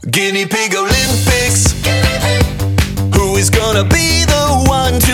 Guinea Pig Olympics. Who is gonna be the one to